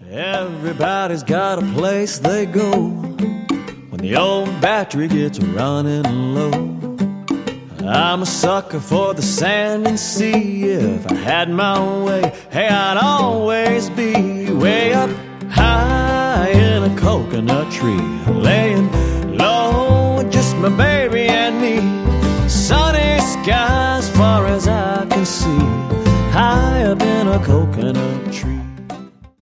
Everybody's got a place they go when the old battery gets running low. I'm a sucker for the sand and sea. If I had my way, hey, I'd always be way up high in a coconut tree, laying low with just my baby and me. Sunny sky as far as I can see, high up in a coconut